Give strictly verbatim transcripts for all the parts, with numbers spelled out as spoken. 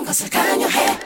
것을 강요해.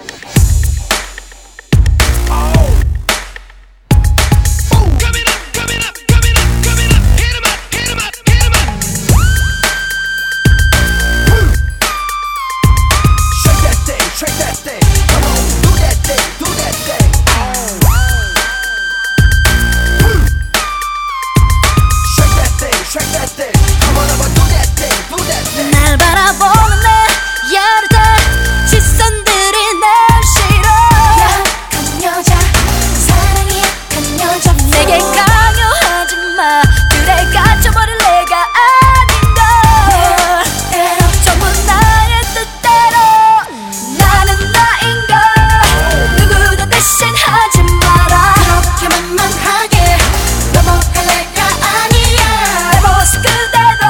날 바라보는 내 여러 시선들이 날 싫어. 약한 여자, 사랑이 약한 여자. 내게 강요하지 마. 그래 갇혀버릴 내가 아닌걸. 전부 나의 뜻대로 나는 나인걸. 누구도 대신하지 마라. 그렇게 만만하게 넘어갈 내가 아니야. 내 모습 그대로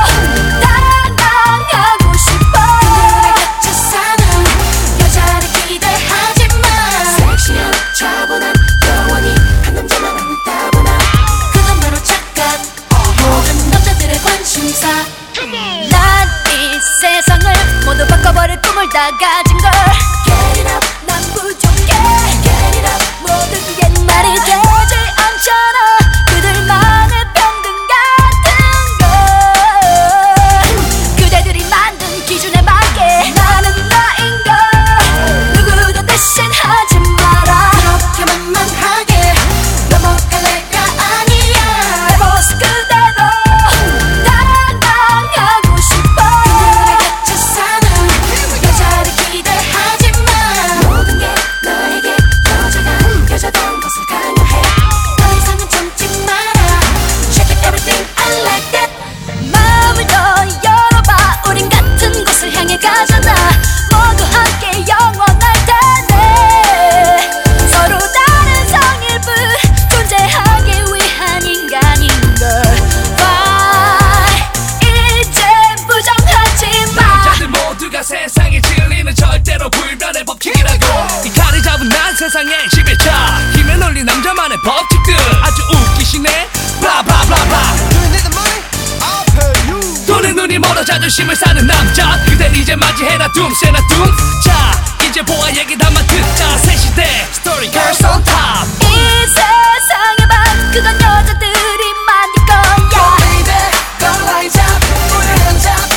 당당하고 싶어. 그늘에 갇혀 사는 여자를 기대하지 마. 섹시한 차분한 영원히 한 남자만 아는 따분한 그건 바로 착각. 모든 남자들의 관심사. 난 이 세상을 모두 바꿔버릴 꿈을 다 가진 걸. Get it up, 난 부족해. get it up. 모든 게 말이 되지 않잖아. 그들만의 평등 같은 걸. 그대들이 만든 기준에 맞게 나는 나인걸. 누구도 대신하지 마라. 그렇게 만만하게 넘어갈 내가 아니야. 내 모습 그대로 당당하고 싶어. 그늘에 갇혀 사는 여자를 기대하지 마. 모든 게 너에게 여자가 여자다운 것을 강요해. 더 이상은 참지 마라. Shake it everything I like that. 마음을 더 열어봐. 우린 같은 곳을 향해 가잖아. 모두 함께 영원할 테네. 서로 다른 성일뿐 존재하기 위한 인간인걸. Why 이제 부정하지 마. 남자들 모두가 세상에 진리는 절대로 불변의 법칙이라고. 이 칼을 잡은 난 세상의 지배자. 힘에 놀린 남자만의 법칙들 아주 웃기시네. 블라블라블라. 돈에 눈이 멀어 자존심을 사는 남자. 그댈 이제 맞이해라 둠새나 둠. 자 이제 보아 얘기 담아 듣자. 새 시대 스토리 girls on top. 이 세상의 밤 그건 여자들이 만들 거야. Go baby, go rise up. 우리 한자